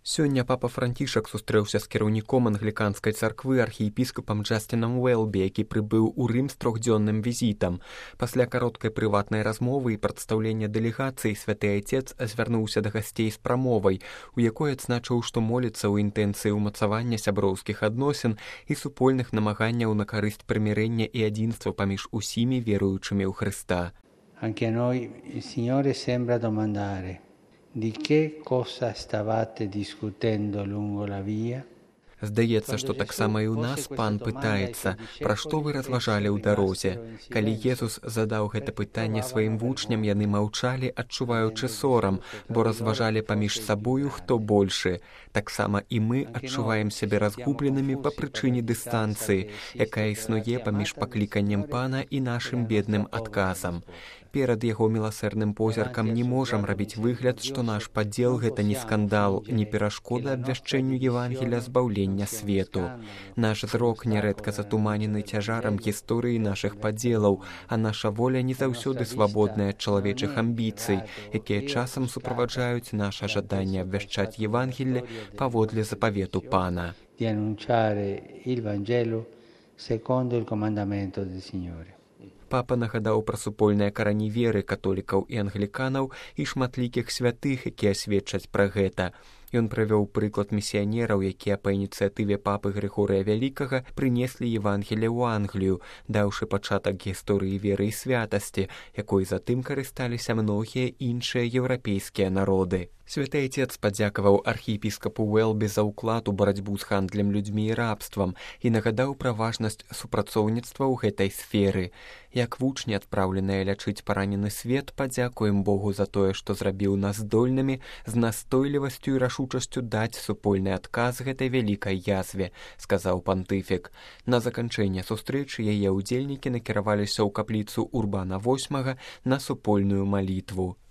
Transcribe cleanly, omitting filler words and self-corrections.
Сёння папа Францішак сустрэўся з кіраўніком англіканскай царквы архіепіскапам Джастинам Уэлбі, які прыбыў у Рым з трохдзённым візітам. Пасля кароткай прыватнай размовы і прадстаўлення дэлегацыі святы айцец звярнуўся да гасцей з прамовай, у якой адзначыў, што моліцца ў інтэнцыі ўмацавання сяброўскіх адносін і супольных намаганняў на карысць прымірэння і адзінства паміж усімі веруючымі ў Хрыста. Anche a noi il Signore sembra domandare: di che cosa stavate discutendo lungo la via? Здаецца, што таксама і ў нас пан пытаецца, пра што вы разважалі ў дарозе. Калі Езус задаў гэта пытанне сваім вучням, яны маўчалі, адчуваючы сорам, бо разважалі паміж сабою, хто большы. Таксама і мы адчуваем сябе разгубленымі па прычыне дыстанцыі, якая існуе паміж пакліканнем пана і нашым бедным адказам. Перад яго міласэрным позіркам не можам рабіць выгляд, што наш падзел гэта не скандал, не перашкода абвяшчэнню Евангеля збаўлення свету. Наш зрок нярэдка затуманены цяжарам гісторыі нашых падзелаў, а наша воля не заўсёды свабодная ад чалавечых амбіцый, якія часам суправаджаюць наша жаданне абвяшчаць Евангелле паводле запавету пана. Di annunciare il Vangelo secondo il comandamento del Signore. Папа нагадаў пра супольныя карані веры католікаў і англіканаў і шматлікіх святых, якія сведчаць пра гэта. Ён прывёў прыклад місіянераў, якія па ініцыятыве папы Грыгорыя Вялікага прынеслі Евангелле ў Англію, даўшы пачатак гісторыі веры і святасці, якой затым карысталіся многія іншыя еўрапейскія народы. Святы айцец падзякаваў архіепіскапу Уэлбі за ўклад у барацьбу з гандлем людзьмі і рабствам і нагадаў пра важнасць супрацоўніцтва ў гэтай сферы. Як вучні, адпраўленыя лячыць паранены свет, падзякуем Богу за тое, што зрабіў нас здольнымі з настойлівасцю і рашучасцю даць супольны адказ гэтай вялікай язве, сказаў пантыфік. На заканчэнне сустрэчы яе ўдзельнікі накіраваліся ў капліцу Урбана VIII на супольную малітву.